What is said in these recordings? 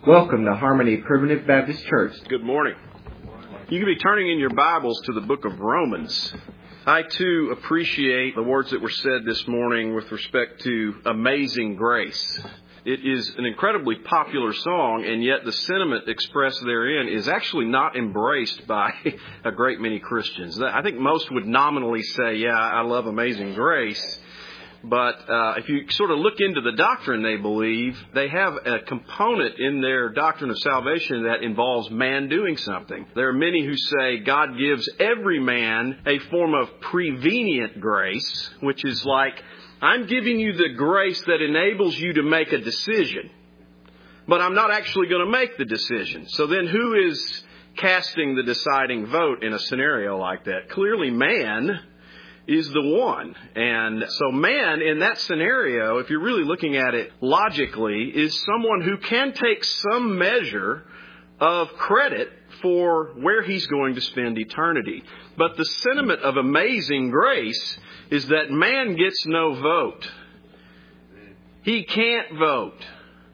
Welcome to Harmony Primitive Baptist Church. Good morning. You can be turning in your Bibles to the book of Romans. I, too, appreciate the words that were said this morning with respect to Amazing Grace. It is an incredibly popular song, and yet the sentiment expressed therein is actually not embraced by a great many Christians. I think most would nominally say, yeah, I love Amazing Grace. But if you sort of look into the doctrine they believe, they have a component in their doctrine of salvation that involves man doing something. There are many who say God gives every man a form of prevenient grace, which is like, I'm giving you the grace that enables you to make a decision, but I'm not actually going to make the decision. So then who is casting the deciding vote in a scenario like that? Clearly man is the one. And so man in that scenario, if you're really looking at it logically, is someone who can take some measure of credit for where he's going to spend eternity. But the sentiment of Amazing Grace is that man gets no vote. He can't vote.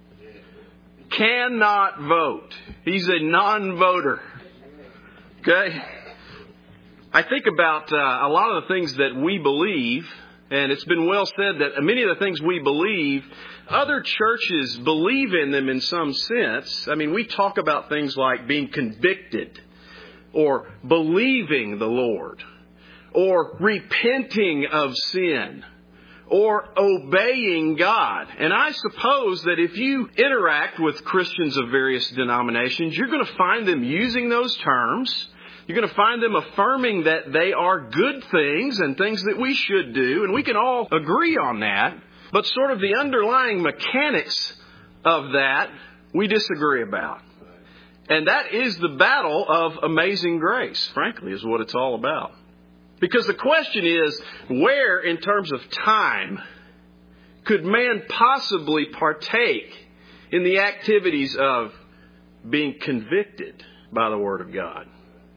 Cannot vote. He's a non-voter. Okay? I think about a lot of the things that we believe, and it's been well said that many of the things we believe, other churches believe in them in some sense. I mean, we talk about things like being convicted, or believing the Lord, or repenting of sin, or obeying God. And I suppose that if you interact with Christians of various denominations, you're going to find them using those terms. You're going to find them affirming that they are good things and things that we should do, and we can all agree on that. But sort of the underlying mechanics of that, we disagree about. And that is the battle of Amazing Grace, frankly, is what it's all about. Because the question is, where in terms of time could man possibly partake in the activities of being convicted by the Word of God?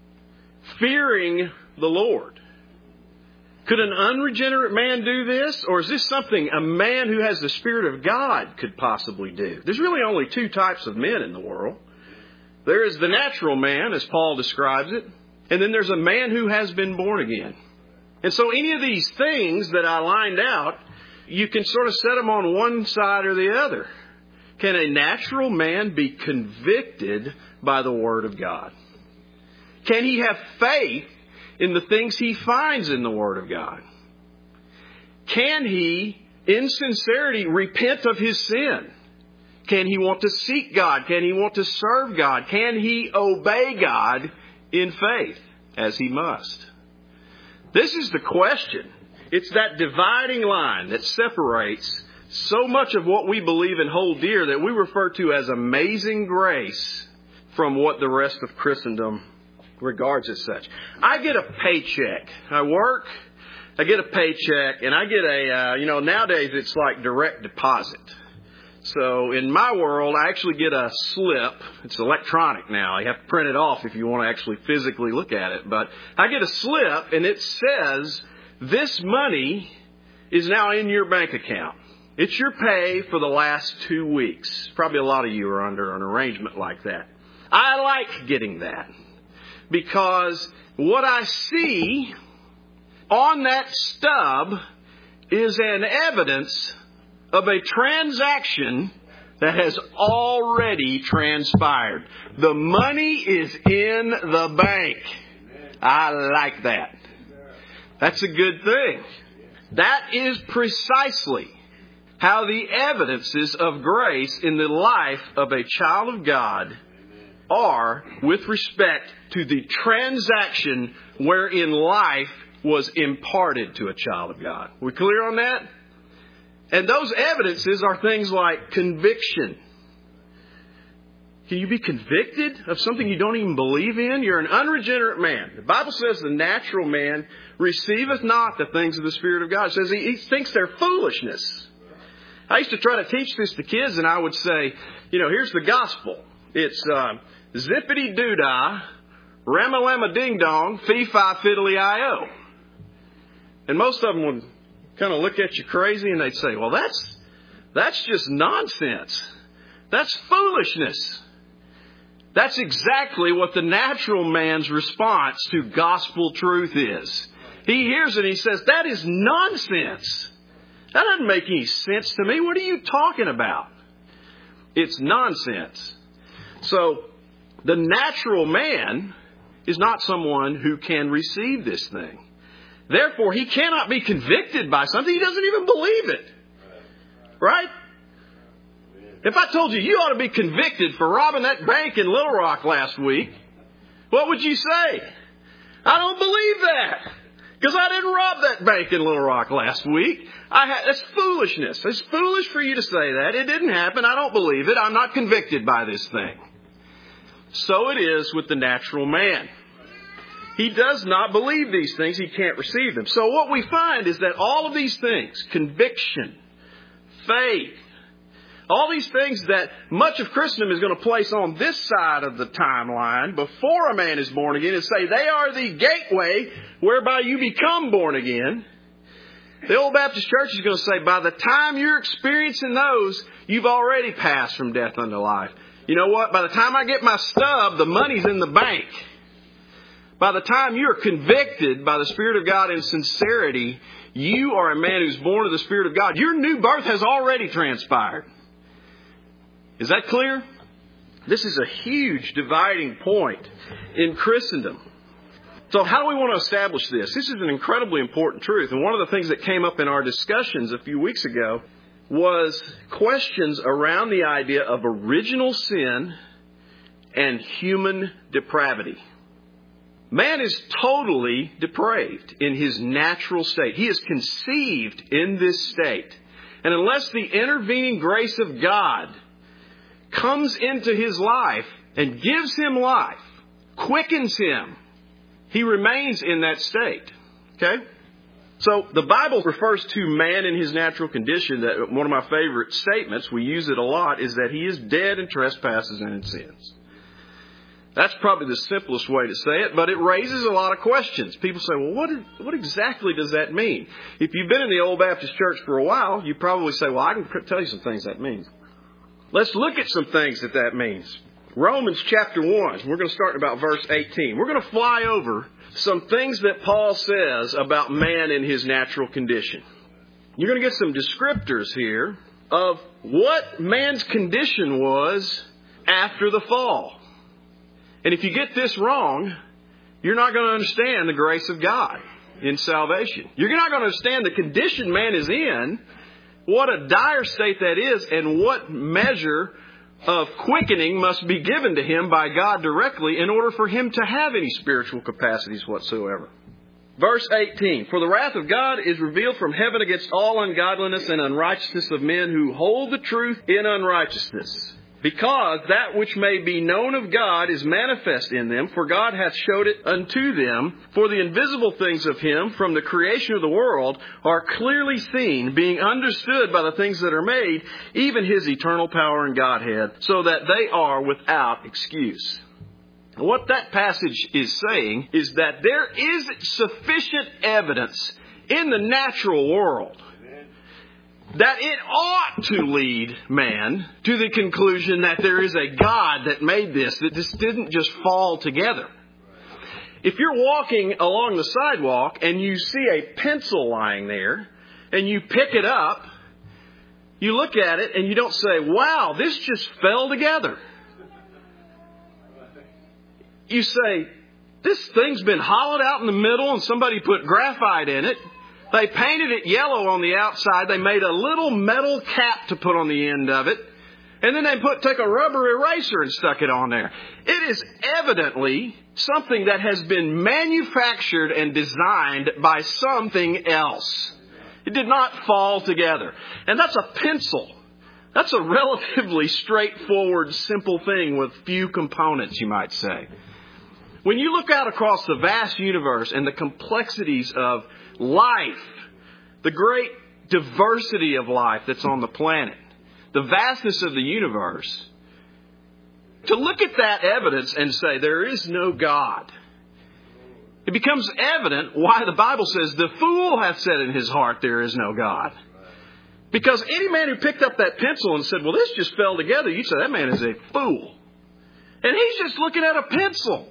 Fearing the Lord. Could an unregenerate man do this? Or is this something a man who has the Spirit of God could possibly do? There's really only two types of men in the world. There is the natural man, as Paul describes it, and then there's a man who has been born again. And so any of these things that I lined out, you can sort of set them on one side or the other. Can a natural man be convicted by the Word of God? Can he have faith in the things he finds in the Word of God? Can he, in sincerity, repent of his sin? Can he want to seek God? Can he want to serve God? Can he obey God in faith, as he must? This is the question. It's that dividing line that separates so much of what we believe and hold dear that we refer to as Amazing Grace from what the rest of Christendom regards as such. I get a paycheck. I work, I get a paycheck, and I get a, nowadays it's like direct deposit. So in my world, I actually get a slip. It's electronic now. You have to print it off if you want to actually physically look at it. But I get a slip, and it says, this money is now in your bank account. It's your pay for the last 2 weeks. Probably a lot of you are under an arrangement like that. I like getting that. Because what I see on that stub is an evidence of a transaction that has already transpired. The money is in the bank. I like that. That's a good thing. That is precisely how the evidences of grace in the life of a child of God are with respect to the transaction wherein life was imparted to a child of God. We clear on that? And those evidences are things like conviction. Can you be convicted of something you don't even believe in? You're an unregenerate man. The Bible says the natural man receiveth not the things of the Spirit of God. It says he thinks they're foolishness. I used to try to teach this to kids, and I would say, here's the gospel. It's zippity-doo-dah, rama-lama-ding-dong, fee-fi-fiddly-I-O. And most of them would kind of look at you crazy, and they'd say, well, that's just nonsense. That's foolishness. That's exactly what the natural man's response to gospel truth is. He hears it and he says, that is nonsense. That doesn't make any sense to me. What are you talking about? It's nonsense. So, the natural man is not someone who can receive this thing. Therefore, he cannot be convicted by something. He doesn't even believe it. Right? If I told you ought to be convicted for robbing that bank in Little Rock last week, what would you say? I don't believe that. Because I didn't rob that bank in Little Rock last week. That's foolishness. It's foolish for you to say that. It didn't happen. I don't believe it. I'm not convicted by this thing. So it is with the natural man. He does not believe these things. He can't receive them. So what we find is that all of these things, conviction, faith, all these things that much of Christendom is going to place on this side of the timeline before a man is born again and say they are the gateway whereby you become born again. The Old Baptist Church is going to say by the time you're experiencing those, you've already passed from death unto life. You know what? By the time I get my stub, the money's in the bank. By the time you're convicted by the Spirit of God in sincerity, you are a man who's born of the Spirit of God. Your new birth has already transpired. Is that clear? This is a huge dividing point in Christendom. So how do we want to establish this? This is an incredibly important truth. And one of the things that came up in our discussions a few weeks ago was questions around the idea of original sin and human depravity. Man is totally depraved in his natural state. He is conceived in this state. And unless the intervening grace of God comes into his life and gives him life, quickens him, he remains in that state. Okay? So the Bible refers to man in his natural condition. That one of my favorite statements, we use it a lot, is that he is dead in trespasses and in sins. That's probably the simplest way to say it, but it raises a lot of questions. People say, well, what exactly does that mean? If you've been in the Old Baptist Church for a while, you probably say, well, I can tell you some things that means. Let's look at some things that means. Romans chapter 1, we're going to start about verse 18. We're going to fly over some things that Paul says about man in his natural condition. You're going to get some descriptors here of what man's condition was after the fall. And if you get this wrong, you're not going to understand the grace of God in salvation. You're not going to understand the condition man is in, what a dire state that is, and what measure of quickening must be given to him by God directly in order for him to have any spiritual capacities whatsoever. Verse 18, for the wrath of God is revealed from heaven against all ungodliness and unrighteousness of men who hold the truth in unrighteousness. Because that which may be known of God is manifest in them, for God hath showed it unto them. For the invisible things of him from the creation of the world are clearly seen, being understood by the things that are made, even his eternal power and Godhead, so that they are without excuse. What that passage is saying is that there is sufficient evidence in the natural world that it ought to lead man to the conclusion that there is a God that made this, that this didn't just fall together. If you're walking along the sidewalk and you see a pencil lying there and you pick it up, you look at it and you don't say, wow, this just fell together. You say, this thing's been hollowed out in the middle and somebody put graphite in it. They painted it yellow on the outside. They made a little metal cap to put on the end of it. And then they took a rubber eraser and stuck it on there. It is evidently something that has been manufactured and designed by something else. It did not fall together. And that's a pencil. That's a relatively straightforward, simple thing with few components, you might say. When you look out across the vast universe and the complexities of life, the great diversity of life that's on the planet, the vastness of the universe, to look at that evidence and say there is no God, it becomes evident why the Bible says the fool hath said in his heart there is no God. Because any man who picked up that pencil and said, well, this just fell together, you'd say that man is a fool. And he's just looking at a pencil.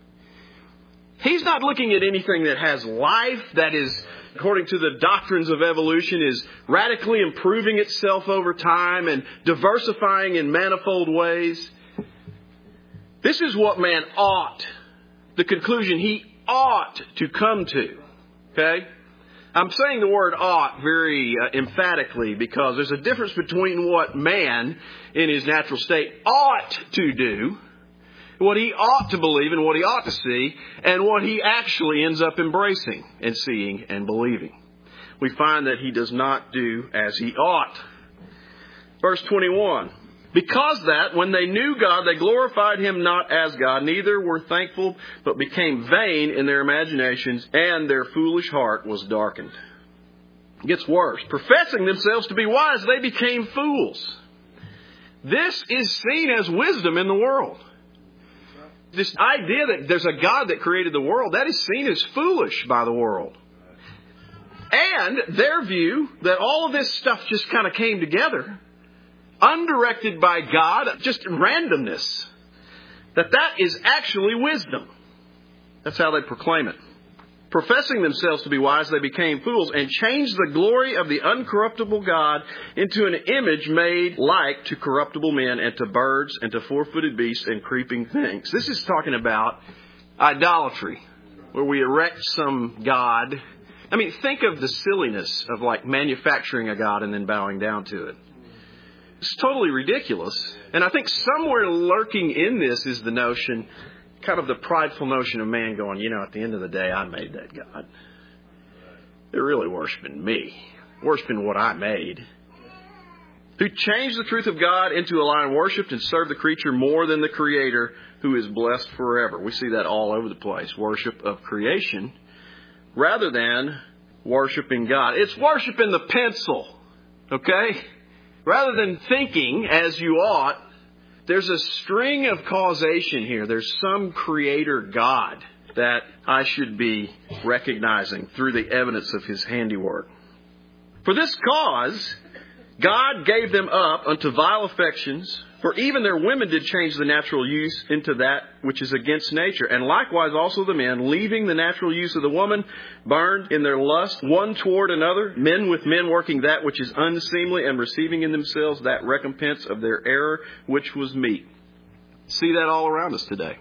He's not looking at anything that has life, that is, according to the doctrines of evolution, is radically improving itself over time and diversifying in manifold ways. This is what man ought, the conclusion he ought to come to. Okay? I'm saying the word ought very emphatically because there's a difference between what man in his natural state ought to do, what he ought to believe and what he ought to see, and what he actually ends up embracing and seeing and believing. We find that he does not do as he ought. Verse 21. Because that, when they knew God, they glorified Him not as God, neither were thankful, but became vain in their imaginations, and their foolish heart was darkened. It gets worse. Professing themselves to be wise, they became fools. This is seen as wisdom in the world. This idea that there's a God that created the world, that is seen as foolish by the world. And their view that all of this stuff just kind of came together, undirected by God, just randomness, that is actually wisdom. That's how they proclaim it. Professing themselves to be wise, they became fools and changed the glory of the uncorruptible God into an image made like to corruptible men and to birds and to four-footed beasts and creeping things. This is talking about idolatry, where we erect some god. I mean, think of the silliness of like manufacturing a god and then bowing down to it. It's totally ridiculous. And I think somewhere lurking in this is the notion, kind of the prideful notion of man going, at the end of the day, I made that God. They're really worshiping me, worshiping what I made. Who changed the truth of God into a lie and worshipped and served the creature more than the Creator, who is blessed forever. We see that all over the place. Worship of creation rather than worshiping God. It's worshiping the pencil, okay? Rather than thinking as you ought, there's a string of causation here. There's some creator God that I should be recognizing through the evidence of His handiwork. For this cause, God gave them up unto vile affections, for even their women did change the natural use into that which is against nature. And likewise also the men, leaving the natural use of the woman, burned in their lust one toward another, men with men working that which is unseemly, and receiving in themselves that recompense of their error which was meet. See that all around us today.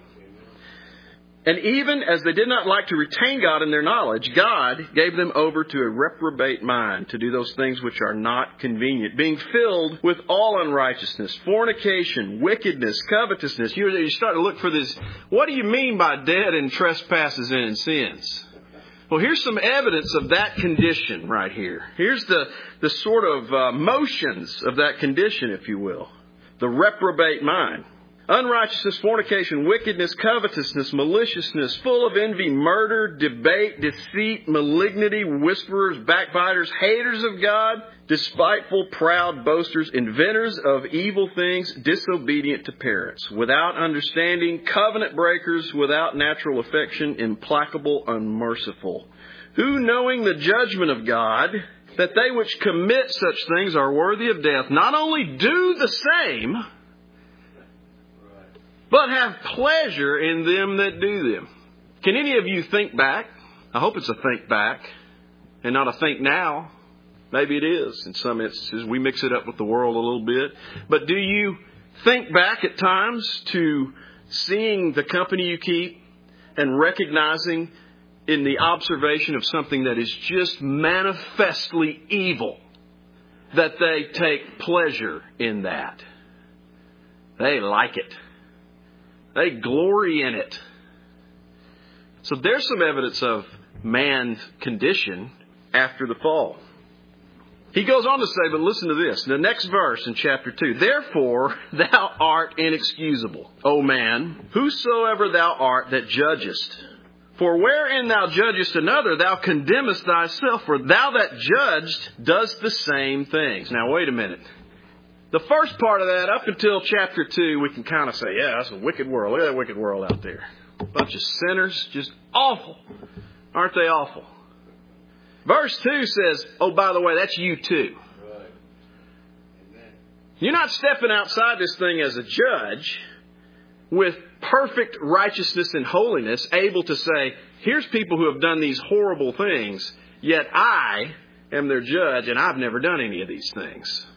And even as they did not like to retain God in their knowledge, God gave them over to a reprobate mind to do those things which are not convenient, being filled with all unrighteousness, fornication, wickedness, covetousness. You start to look for this. What do you mean by dead in trespasses and in sins? Well, here's some evidence of that condition right here. Here's the sort of motions of that condition, if you will. The reprobate mind. Unrighteousness, fornication, wickedness, covetousness, maliciousness, full of envy, murder, debate, deceit, malignity, whisperers, backbiters, haters of God, despiteful, proud, boasters, inventors of evil things, disobedient to parents, without understanding, covenant breakers, without natural affection, implacable, unmerciful, who, knowing the judgment of God, that they which commit such things are worthy of death, not only do the same, but have pleasure in them that do them. Can any of you think back? I hope it's a think back and not a think now. Maybe it is in some instances. We mix it up with the world a little bit. But do you think back at times to seeing the company you keep and recognizing in the observation of something that is just manifestly evil, that they take pleasure in that? They like it. They glory in it. So there's some evidence of man's condition after the fall. He goes on to say, but listen to this. The next verse in chapter 2. Therefore thou art inexcusable, O man, whosoever thou art that judgest. For wherein thou judgest another, thou condemnest thyself. For thou that judged dost the same things. Now wait a minute. The first part of that, up until chapter 2, we can kind of say, yeah, that's a wicked world. Look at that wicked world out there. A bunch of sinners, just awful. Aren't they awful? Verse 2 says, oh, by the way, that's you too. You're not stepping outside this thing as a judge with perfect righteousness and holiness, able to say, here's people who have done these horrible things, yet I am their judge and I've never done any of these things.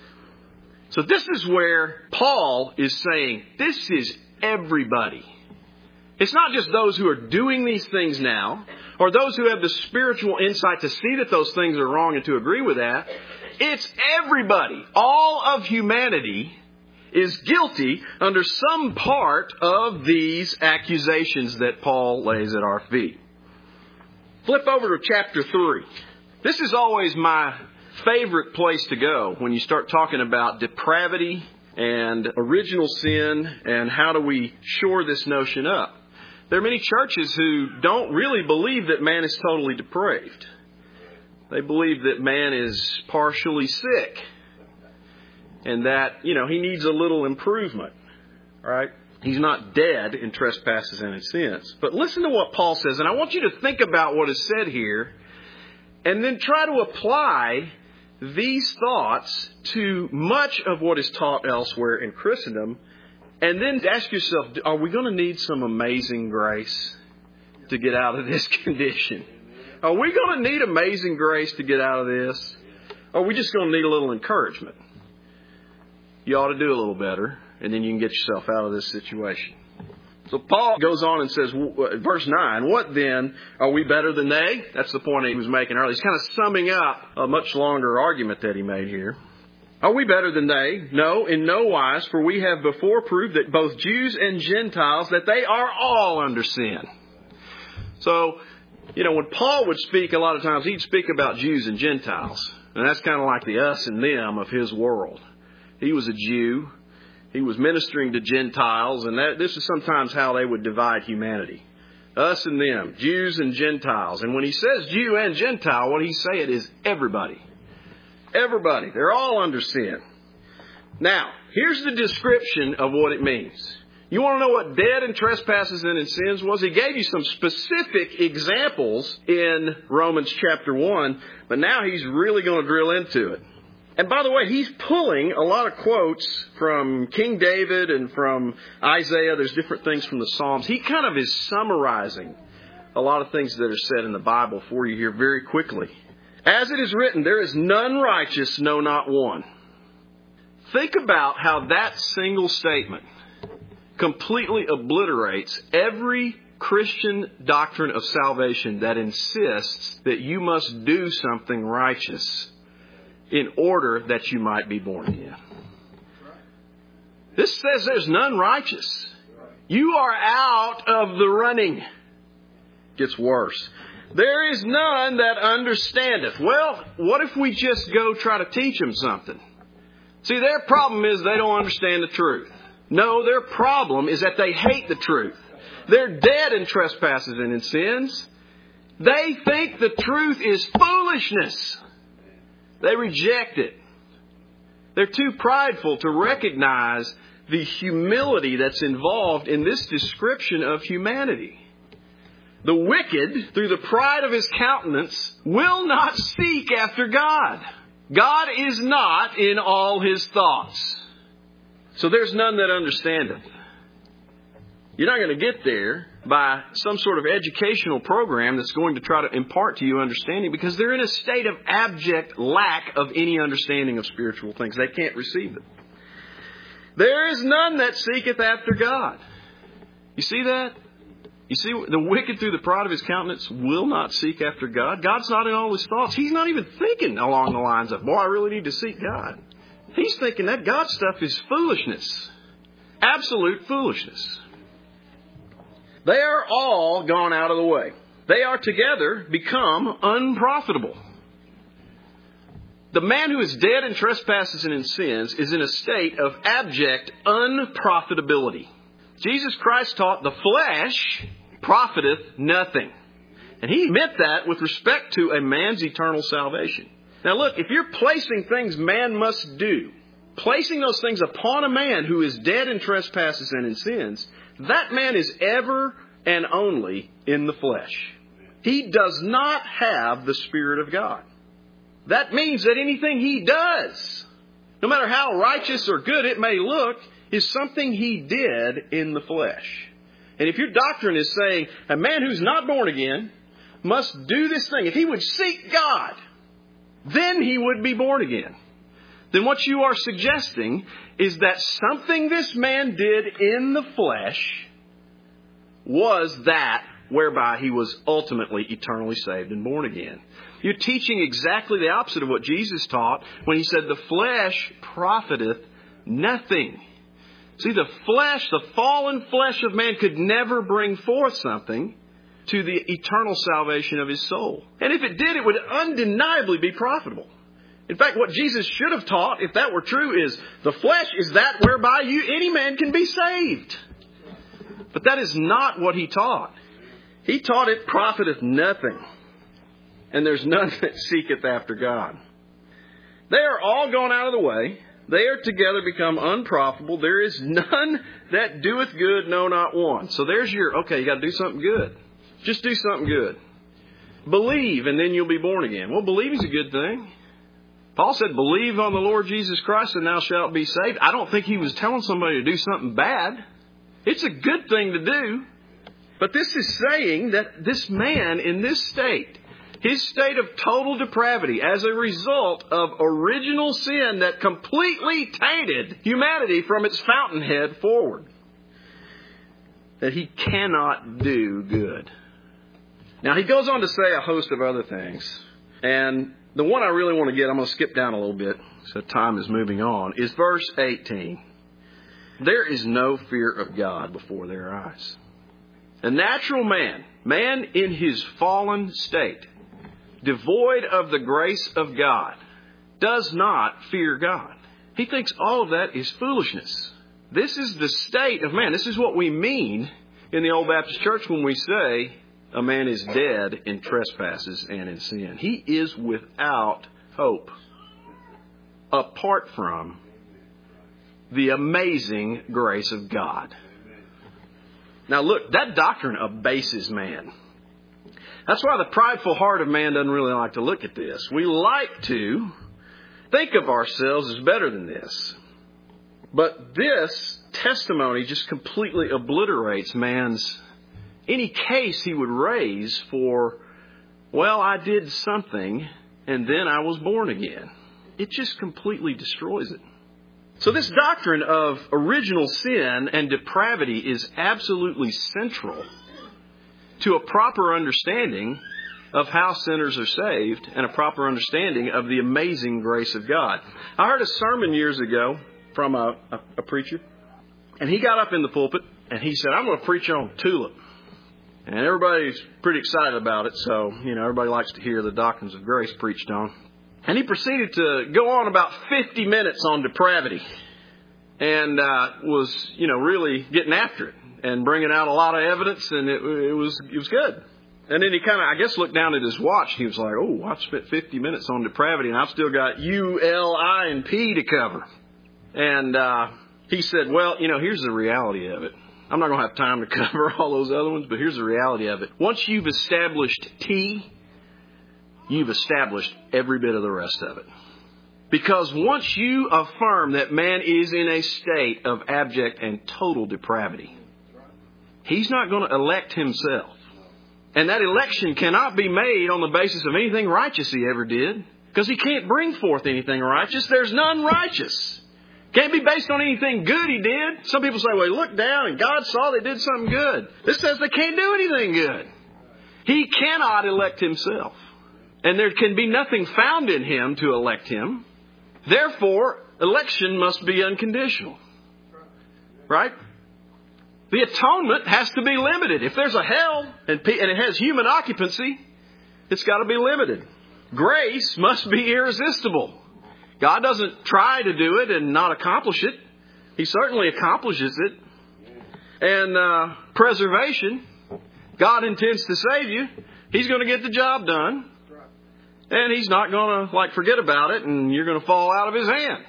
So this is where Paul is saying, this is everybody. It's not just those who are doing these things now, or those who have the spiritual insight to see that those things are wrong and to agree with that. It's everybody. All of humanity is guilty under some part of these accusations that Paul lays at our feet. Flip over to chapter 3. This is always my favorite place to go when you start talking about depravity and original sin and how do we shore this notion up. There are many churches who don't really believe that man is totally depraved. They believe that man is partially sick and that, he needs a little improvement, right? He's not dead in trespasses and in sins. But listen to what Paul says, and I want you to think about what is said here and then try to apply these thoughts to much of what is taught elsewhere in Christendom. And then ask yourself, are we going to need some amazing grace to get out of this condition? Are we going to need amazing grace to get out of this? Or are we just going to need a little encouragement? You ought to do a little better, and then you can get yourself out of this situation. So Paul goes on and says, verse 9, what then? Are we better than they? That's the point he was making earlier. He's kind of summing up a much longer argument that he made here. Are we better than they? No, in no wise, for we have before proved that both Jews and Gentiles, that they are all under sin. So, when Paul would speak, a lot of times he'd speak about Jews and Gentiles. And that's kind of like the us and them of his world. He was a Jew. He was ministering to Gentiles. And this is sometimes how they would divide humanity. Us and them, Jews and Gentiles. And when he says Jew and Gentile, what he's saying is everybody. Everybody. They're all under sin. Now, here's the description of what it means. You want to know what dead in trespasses and in sins was? He gave you some specific examples in Romans chapter 1, but now he's really going to drill into it. And by the way, he's pulling a lot of quotes from King David and from Isaiah. There's different things from the Psalms. He kind of is summarizing a lot of things that are said in the Bible for you here very quickly. As it is written, there is none righteous, no, not one. Think about how that single statement completely obliterates every Christian doctrine of salvation that insists that you must do something righteous in order that you might be born again. This says there's none righteous. You are out of the running. Gets worse. There is none that understandeth. Well, what if we just go try to teach them something? See, their problem is they don't understand the truth. No, their problem is that they hate the truth. They're dead in trespasses and in sins. They think the truth is foolishness. They reject it. They're too prideful to recognize the humility that's involved in this description of humanity. The wicked, through the pride of his countenance, will not seek after God. God is not in all his thoughts. So there's none that understandeth. You're not going to get there by some sort of educational program that's going to try to impart to you understanding, because they're in a state of abject lack of any understanding of spiritual things. They can't receive it. There is none that seeketh after God. You see that? You see, the wicked through the pride of his countenance will not seek after God. God's not in all his thoughts. He's not even thinking along the lines of, boy, I really need to seek God. He's thinking that God stuff is foolishness. Absolute foolishness. They are all gone out of the way. They are together become unprofitable. The man who is dead in trespasses and in sins is in a state of abject unprofitability. Jesus Christ taught the flesh profiteth nothing. And he meant that with respect to a man's eternal salvation. Now look, if you're placing things man must do, placing those things upon a man who is dead in trespasses and in sins, that man is ever and only in the flesh. He does not have the Spirit of God. That means that anything he does no matter how righteous or good it may look, is something he did in the flesh. And if your doctrine is saying a man who's not born again must do this thing, if he would seek God, then he would be born again. Then what you are suggesting is that something this man did in the flesh was that whereby he was ultimately eternally saved and born again. You're teaching exactly the opposite of what Jesus taught when he said the flesh profiteth nothing. See, the flesh, the fallen flesh of man could never bring forth something to the eternal salvation of his soul. And if it did, it would undeniably be profitable. In fact, what Jesus should have taught, if that were true, is the flesh is that whereby any man can be saved. But that is not what he taught. He taught it profiteth nothing. And there's none that seeketh after God. They are all gone out of the way. They are together become unprofitable. There is none that doeth good, no, not one. So there's your, okay, you got to do something good. Just do something good. Believe and then you'll be born again. Well, believing's a good thing. Paul said, believe on the Lord Jesus Christ and thou shalt be saved. I don't think he was telling somebody to do something bad. It's a good thing to do. But this is saying that this man in this state, his state of total depravity as a result of original sin that completely tainted humanity from its fountainhead forward, that he cannot do good. Now, he goes on to say a host of other things. And the one I really want to get, I'm going to skip down a little bit, so time is moving on, is verse 18. There is no fear of God before their eyes. A natural man in his fallen state, devoid of the grace of God, does not fear God. He thinks all of that is foolishness. This is the state of man. This is what we mean in the Old Baptist Church when we say a man is dead in trespasses and in sin. He is without hope apart from the amazing grace of God. Now look, that doctrine abases man. That's why the prideful heart of man doesn't really like to look at this. We like to think of ourselves as better than this. But this testimony just completely obliterates any case he would raise for, well, I did something and then I was born again. It just completely destroys it. So this doctrine of original sin and depravity is absolutely central to a proper understanding of how sinners are saved and a proper understanding of the amazing grace of God. I heard a sermon years ago from a preacher, and he got up in the pulpit and he said, I'm going to preach on tulip. And everybody's pretty excited about it, so, everybody likes to hear the doctrines of grace preached on. And he proceeded to go on about 50 minutes on depravity and was, really getting after it and bringing out a lot of evidence, and it was good. And then he kind of, I guess, looked down at his watch. He was like, oh, I've spent 50 minutes on depravity, and I've still got U, L, I, and P to cover. And he said, well, here's the reality of it. I'm not going to have time to cover all those other ones, but here's the reality of it. Once you've established T, you've established every bit of the rest of it. Because once you affirm that man is in a state of abject and total depravity, he's not going to elect himself. And that election cannot be made on the basis of anything righteous he ever did, because he can't bring forth anything righteous. There's none righteous. Can't be based on anything good he did. Some people say, well, he looked down and God saw they did something good. This says they can't do anything good. He cannot elect himself. And there can be nothing found in him to elect him. Therefore, election must be unconditional. Right? The atonement has to be limited. If there's a hell and it has human occupancy, it's got to be limited. Grace must be irresistible. God doesn't try to do it and not accomplish it. He certainly accomplishes it. And preservation, God intends to save you. He's going to get the job done. And He's not going to forget about it and you're going to fall out of His hand.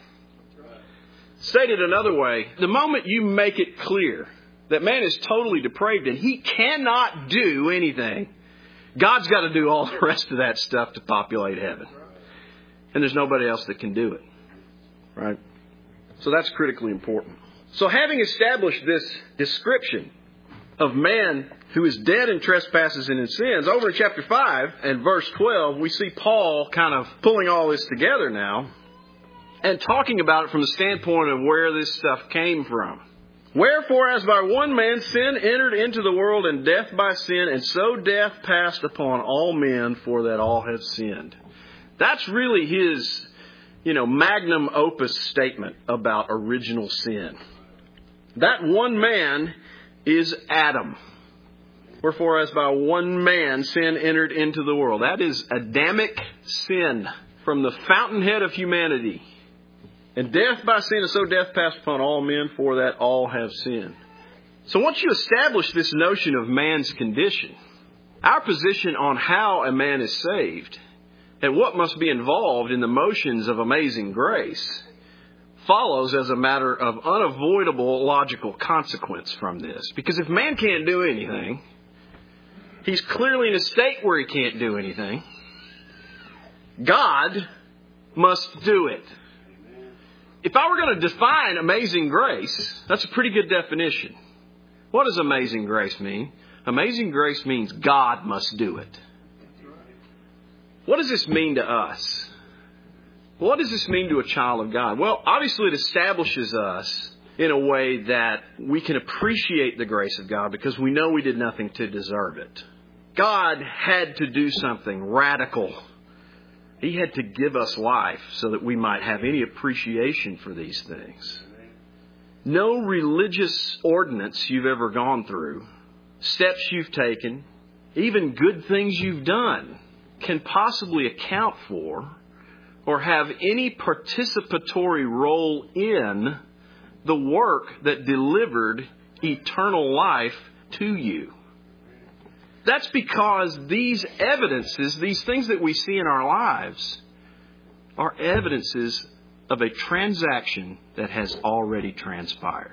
Stated another way, the moment you make it clear that man is totally depraved and he cannot do anything, God's got to do all the rest of that stuff to populate heaven. And there's nobody else that can do it. right? So that's critically important. So having established this description of man who is dead in trespasses and in sins, over in chapter 5 and verse 12, we see Paul kind of pulling all this together now and talking about it from the standpoint of where this stuff came from. Wherefore, as by one man sin entered into the world, and death by sin, and so death passed upon all men, for that all have sinned. That's really his, magnum opus statement about original sin. That one man is Adam. Wherefore, as by one man sin entered into the world. That is Adamic sin from the fountainhead of humanity. And death by sin, and so death passed upon all men, for that all have sinned. So once you establish this notion of man's condition, our position on how a man is saved, and what must be involved in the motions of amazing grace, follows as a matter of unavoidable logical consequence from this. Because if man can't do anything, he's clearly in a state where he can't do anything. God must do it. If I were going to define amazing grace, that's a pretty good definition. What does amazing grace mean? Amazing grace means God must do it. What does this mean to us? What does this mean to a child of God? Well, obviously it establishes us in a way that we can appreciate the grace of God because we know we did nothing to deserve it. God had to do something radical. He had to give us life so that we might have any appreciation for these things. No religious ordinance you've ever gone through, steps you've taken, even good things you've done, can possibly account for or have any participatory role in the work that delivered eternal life to you. That's because these evidences, these things that we see in our lives, are evidences of a transaction that has already transpired.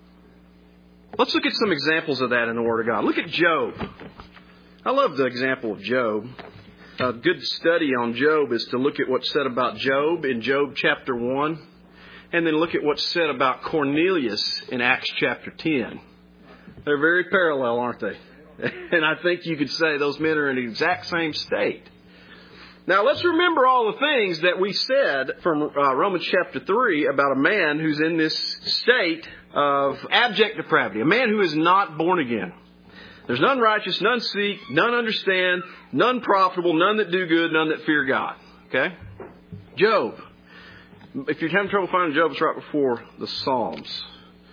Let's look at some examples of that in the Word of God. Look at Job. I love the example of Job. A good study on Job is to look at what's said about Job in Job chapter 1, and then look at what's said about Cornelius in Acts chapter 10. They're very parallel, aren't they? And I think you could say those men are in the exact same state. Now, let's remember all the things that we said from Romans chapter 3 about a man who's in this state of abject depravity, a man who is not born again. There's none righteous, none seek, none understand, none profitable, none that do good, none that fear God. Okay? Job. If you're having trouble finding Job, it's right before the Psalms.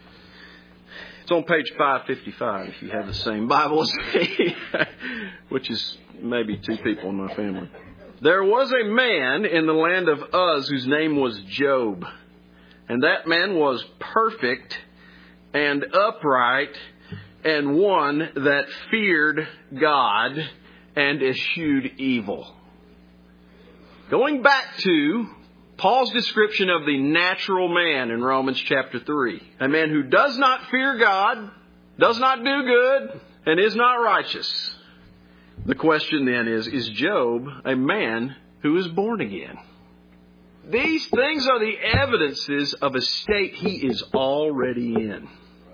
It's on page 555 if you have the same Bible as me, which is maybe two people in my family. There was a man in the land of Uz whose name was Job. And that man was perfect and upright and one that feared God and eschewed evil. Going back to Paul's description of the natural man in Romans chapter 3. A man who does not fear God, does not do good, and is not righteous. The question then is Job a man who is born again? These things are the evidences of a state he is already in.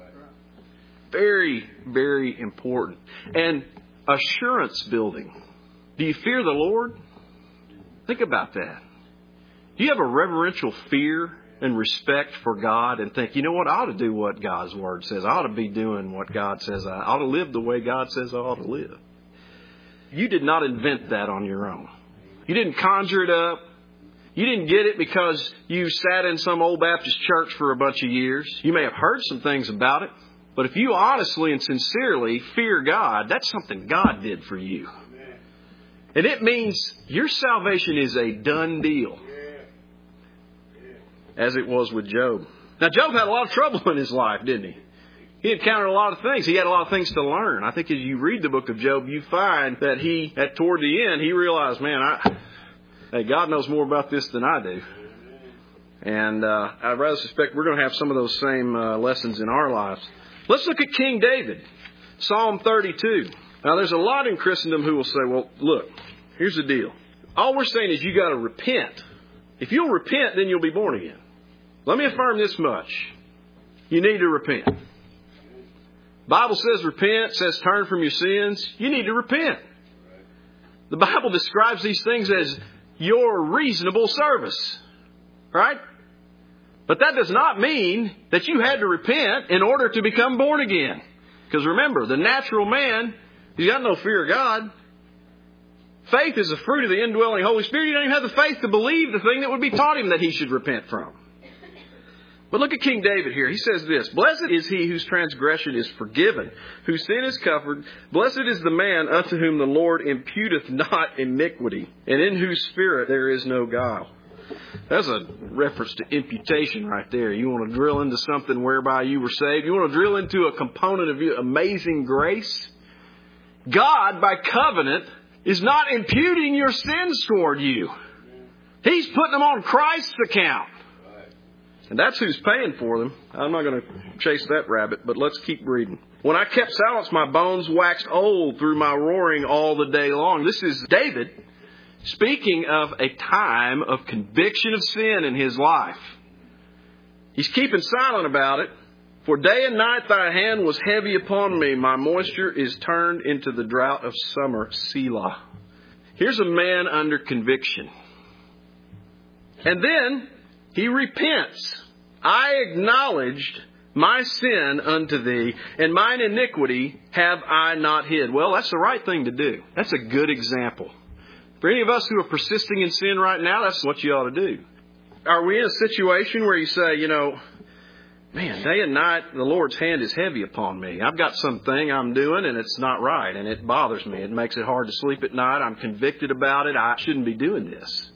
Very, very important. And assurance building. Do you fear the Lord? Think about that. Do you have a reverential fear and respect for God and think, you know what, I ought to do what God's Word says. I ought to be doing what God says. I ought to live the way God says I ought to live. You did not invent that on your own. You didn't conjure it up. You didn't get it because you sat in some old Baptist church for a bunch of years. You may have heard some things about it. But if you honestly and sincerely fear God, that's something God did for you. And it means your salvation is a done deal. As it was with Job. Now, Job had a lot of trouble in his life, didn't he? He encountered a lot of things. He had a lot of things to learn. I think as you read the book of Job, you find that toward the end, he realized, man, God knows more about this than I do. And I rather suspect we're going to have some of those same lessons in our lives. Let's look at King David, Psalm 32. Now, there's a lot in Christendom who will say, well, look, here's the deal. All we're saying is you got to repent. If you'll repent, then you'll be born again. Let me affirm this much. You need to repent. Bible says repent, says turn from your sins. You need to repent. The Bible describes these things as your reasonable service. Right? But that does not mean that you had to repent in order to become born again. Because remember, the natural man, he's got no fear of God. Faith is a fruit of the indwelling Holy Spirit. You don't even have the faith to believe the thing that would be taught him that he should repent from. But look at King David here. He says this, "Blessed is he whose transgression is forgiven, whose sin is covered. Blessed is the man unto whom the Lord imputeth not iniquity, and in whose spirit there is no guile." That's a reference to imputation right there. You want to drill into something whereby you were saved? You want to drill into a component of your amazing grace? God, by covenant, is not imputing your sins toward you. He's putting them on Christ's account. And that's who's paying for them. I'm not going to chase that rabbit, but let's keep reading. "When I kept silence, my bones waxed old through my roaring all the day long." This is David speaking of a time of conviction of sin in his life. He's keeping silent about it. "For day and night thy hand was heavy upon me. My moisture is turned into the drought of summer. Selah." Here's a man under conviction. And then he repents. "I acknowledged my sin unto thee, and mine iniquity have I not hid." Well, that's the right thing to do. That's a good example. For any of us who are persisting in sin right now, that's what you ought to do. Are we in a situation where you say, man, day and night, the Lord's hand is heavy upon me. I've got something I'm doing and it's not right and it bothers me. It makes it hard to sleep at night. I'm convicted about it. I shouldn't be doing this.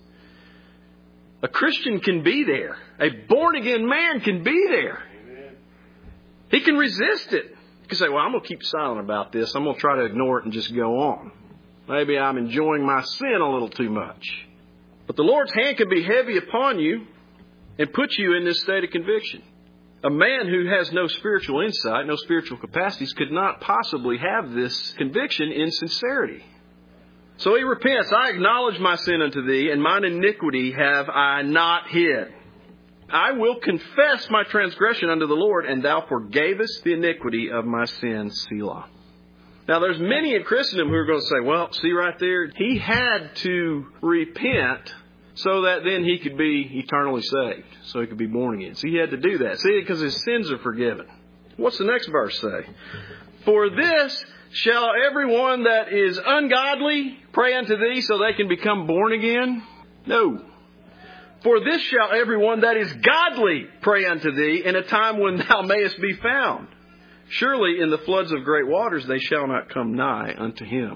A Christian can be there. A born-again man can be there. Amen. He can resist it. He can say, well, I'm going to keep silent about this. I'm going to try to ignore it and just go on. Maybe I'm enjoying my sin a little too much. But the Lord's hand can be heavy upon you and put you in this state of conviction. A man who has no spiritual insight, no spiritual capacities, could not possibly have this conviction in sincerity. So he repents. "I acknowledge my sin unto thee, and mine iniquity have I not hid. I will confess my transgression unto the Lord, and thou forgavest the iniquity of my sin. Selah." Now, there's many in Christendom who are going to say, well, see right there, he had to repent so that then he could be eternally saved, so he could be born again. So he had to do that. See, because his sins are forgiven. What's the next verse say? "For this shall everyone that is ungodly pray unto thee so they can become born again? No. For this shall everyone that is godly pray unto thee in a time when thou mayest be found. Surely in the floods of great waters they shall not come nigh unto him."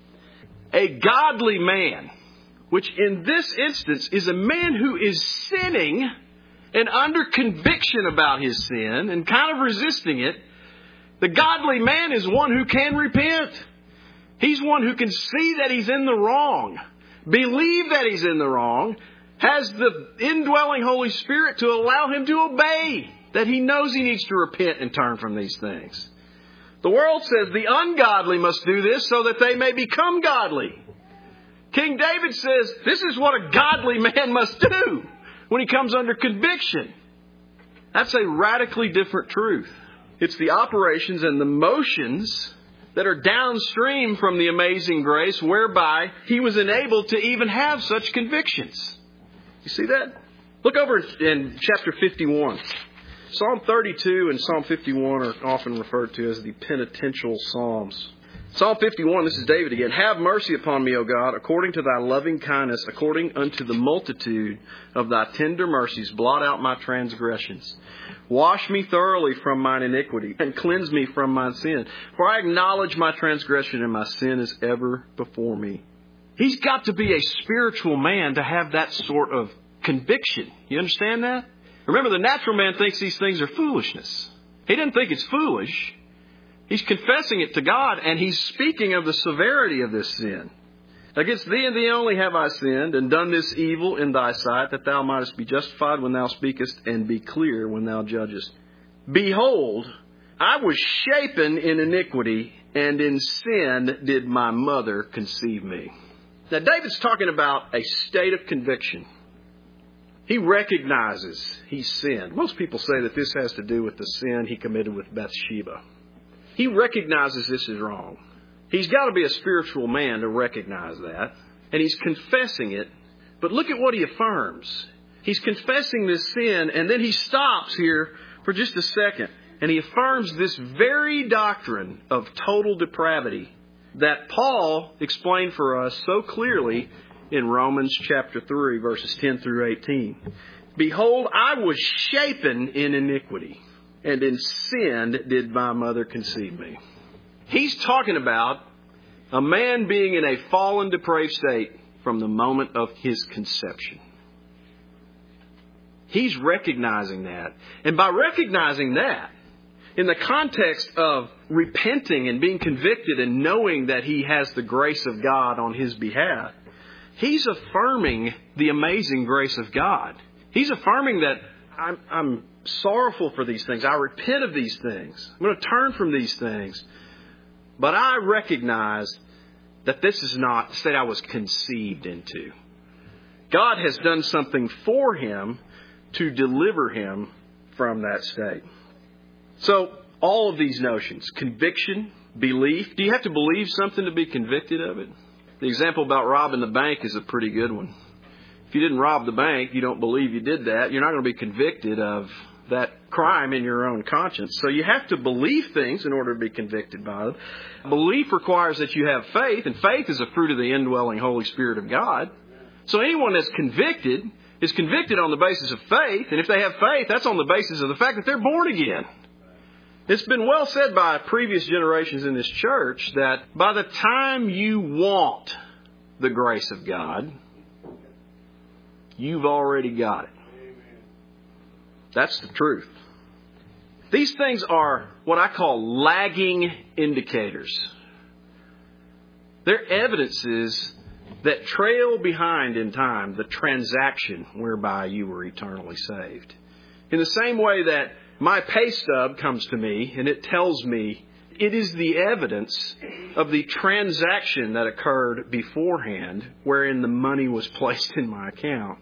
A godly man, which in this instance is a man who is sinning and under conviction about his sin and kind of resisting it. The godly man is one who can repent. He's one who can see that he's in the wrong, believe that he's in the wrong, has the indwelling Holy Spirit to allow him to obey, that he knows he needs to repent and turn from these things. The world says the ungodly must do this so that they may become godly. King David says this is what a godly man must do when he comes under conviction. That's a radically different truth. It's the operations and the motions that are downstream from the amazing grace whereby he was enabled to even have such convictions. You see that? Look over in chapter 51. Psalm 32 and Psalm 51 are often referred to as the penitential psalms. Psalm 51, this is David again. "Have mercy upon me, O God, according to thy loving kindness, according unto the multitude of thy tender mercies, blot out my transgressions. Wash me thoroughly from mine iniquity, and cleanse me from mine sin. For I acknowledge my transgression, and my sin is ever before me." He's got to be a spiritual man to have that sort of conviction. You understand that? Remember, the natural man thinks these things are foolishness. He doesn't think it's foolish. He's confessing it to God, and he's speaking of the severity of this sin. "Against thee and thee only have I sinned, and done this evil in thy sight, that thou mightest be justified when thou speakest, and be clear when thou judgest. Behold, I was shapen in iniquity, and in sin did my mother conceive me." Now, David's talking about a state of conviction. He recognizes he's sinned. Most people say that this has to do with the sin he committed with Bathsheba. He recognizes this is wrong. He's got to be a spiritual man to recognize that. And he's confessing it. But look at what he affirms. He's confessing this sin, and then he stops here for just a second. And he affirms this very doctrine of total depravity that Paul explained for us so clearly in Romans chapter 3, verses 10 through 18. Behold, I was shapen in iniquity, and in sin did my mother conceive me. He's talking about a man being in a fallen, depraved state from the moment of his conception. He's recognizing that. And by recognizing that, in the context of repenting and being convicted and knowing that he has the grace of God on his behalf, he's affirming the amazing grace of God. He's affirming that I'm sorrowful for these things. I repent of these things. I'm going to turn from these things. But I recognize that this is not the state I was conceived into. God has done something for him to deliver him from that state. So, all of these notions, conviction, belief. Do you have to believe something to be convicted of it? The example about robbing the bank is a pretty good one. If you didn't rob the bank, you don't believe you did that, you're not going to be convicted of that crime in your own conscience. So you have to believe things in order to be convicted by them. Belief requires that you have faith, and faith is a fruit of the indwelling Holy Spirit of God. So anyone that's convicted is convicted on the basis of faith, and if they have faith, that's on the basis of the fact that they're born again. It's been well said by previous generations in this church that by the time you want the grace of God, you've already got it. That's the truth. These things are what I call lagging indicators. They're evidences that trail behind in time the transaction whereby you were eternally saved. In the same way that my pay stub comes to me and it tells me it is the evidence of the transaction that occurred beforehand wherein the money was placed in my account.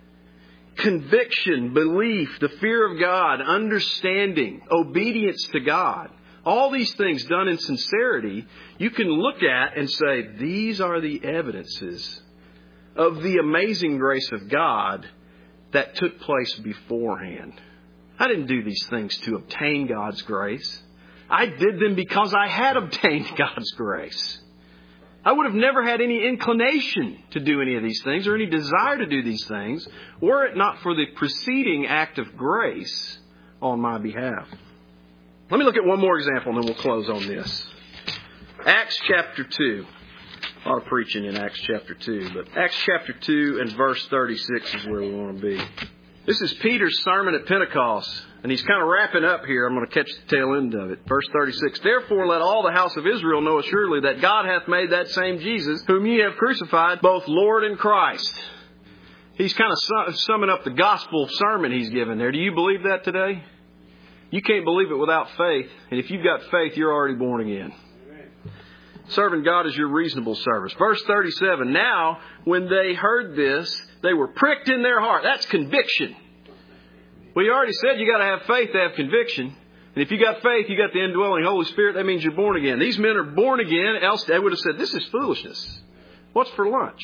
Conviction, belief, the fear of God, understanding, obedience to God, all these things done in sincerity, you can look at and say, these are the evidences of the amazing grace of God that took place beforehand. I didn't do these things to obtain God's grace. I did them because I had obtained God's grace. I would have never had any inclination to do any of these things or any desire to do these things were it not for the preceding act of grace on my behalf. Let me look at one more example and then we'll close on this. Acts chapter 2. A lot of preaching in Acts chapter 2, but Acts chapter 2 and verse 36 is where we want to be. This is Peter's sermon at Pentecost, and he's kind of wrapping up here. I'm going to catch the tail end of it. Verse 36, Therefore let all the house of Israel know assuredly that God hath made that same Jesus, whom ye have crucified, both Lord and Christ. He's kind of summing up the gospel sermon he's given there. Do you believe that today? You can't believe it without faith, and if you've got faith, you're already born again. Serving God is your reasonable service. Verse 37, Now, when they heard this, they were pricked in their heart. That's conviction. Well, you already said you got to have faith to have conviction. And if you got faith, you got the indwelling Holy Spirit, that means you're born again. These men are born again, else they would have said, this is foolishness. What's for lunch?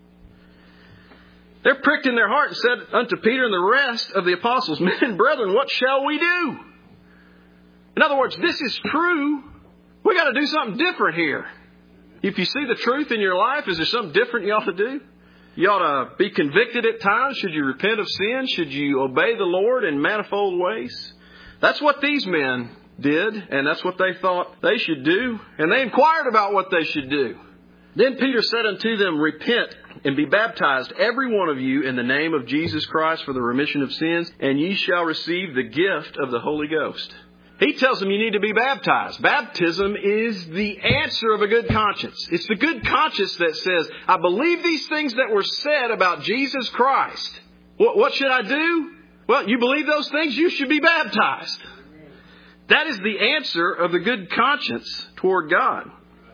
They're pricked in their heart and said unto Peter and the rest of the apostles, Men and brethren, what shall we do? In other words, this is true. We got to do something different here. If you see the truth in your life, is there something different you ought to do? You ought to be convicted at times. Should you repent of sin? Should you obey the Lord in manifold ways? That's what these men did, and that's what they thought they should do. And they inquired about what they should do. Then Peter said unto them, Repent and be baptized, every one of you, in the name of Jesus Christ for the remission of sins, and ye shall receive the gift of the Holy Ghost. He tells them you need to be baptized. Baptism is the answer of a good conscience. It's the good conscience that says, I believe these things that were said about Jesus Christ. What should I do? Well, you believe those things, you should be baptized. That is the answer of the good conscience toward God.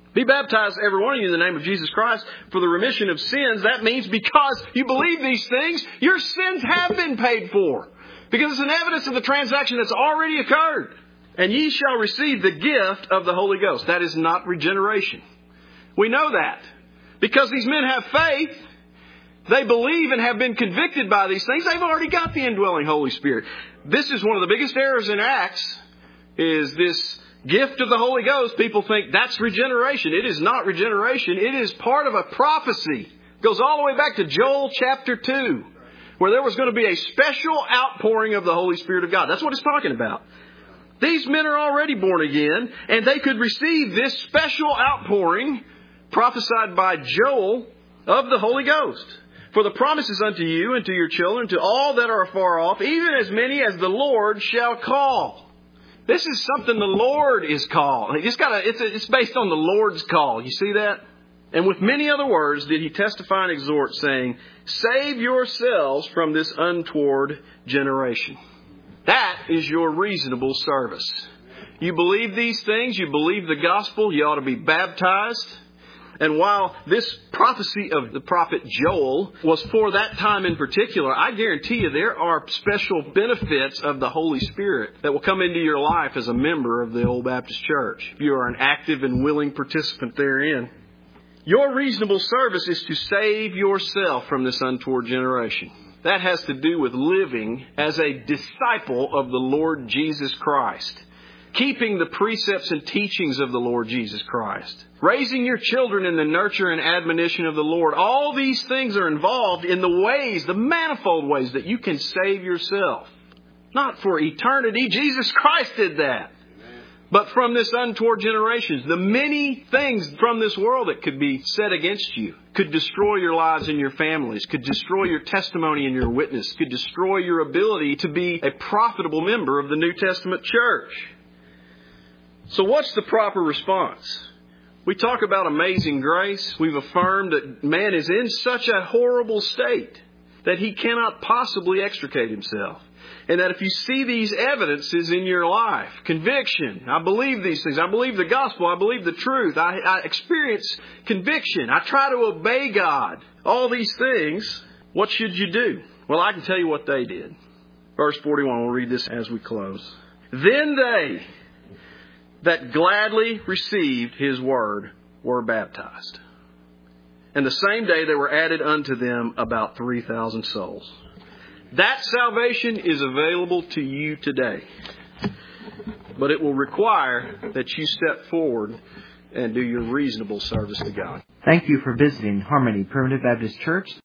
Be baptized, every one of you, in the name of Jesus Christ for the remission of sins. That means because you believe these things, your sins have been paid for. Because it's an evidence of the transaction that's already occurred. And ye shall receive the gift of the Holy Ghost. That is not regeneration. We know that. Because these men have faith, they believe and have been convicted by these things, they've already got the indwelling Holy Spirit. This is one of the biggest errors in Acts, is this gift of the Holy Ghost. People think that's regeneration. It is not regeneration. It is part of a prophecy. It goes all the way back to Joel chapter 2, where there was going to be a special outpouring of the Holy Spirit of God. That's what it's talking about. These men are already born again, and they could receive this special outpouring prophesied by Joel of the Holy Ghost. For the promises unto you and to your children, to all that are afar off, even as many as the Lord shall call. This is something the Lord is called. It's based on the Lord's call. You see that? And with many other words did he testify and exhort, saying, save yourselves from this untoward generation. That is your reasonable service. You believe these things, you believe the gospel, you ought to be baptized. And while this prophecy of the prophet Joel was for that time in particular, I guarantee you there are special benefits of the Holy Spirit that will come into your life as a member of the Old Baptist Church, if you are an active and willing participant therein. Your reasonable service is to save yourself from this untoward generation. That has to do with living as a disciple of the Lord Jesus Christ. Keeping the precepts and teachings of the Lord Jesus Christ. Raising your children in the nurture and admonition of the Lord. All these things are involved in the manifold ways that you can save yourself. Not for eternity. Jesus Christ did that. But from this untoward generation, the many things from this world that could be set against you, could destroy your lives and your families, could destroy your testimony and your witness, could destroy your ability to be a profitable member of the New Testament church. So what's the proper response? We talk about amazing grace. We've affirmed that man is in such a horrible state that he cannot possibly extricate himself. And that if you see these evidences in your life, conviction, I believe these things, I believe the gospel, I believe the truth, I experience conviction, I try to obey God, all these things, what should you do? Well, I can tell you what they did. Verse 41, we'll read this as we close. Then they that gladly received his word were baptized. And the same day there were added unto them about 3,000 souls. That salvation is available to you today. But it will require that you step forward and do your reasonable service to God. Thank you for visiting Harmony Primitive Baptist Church.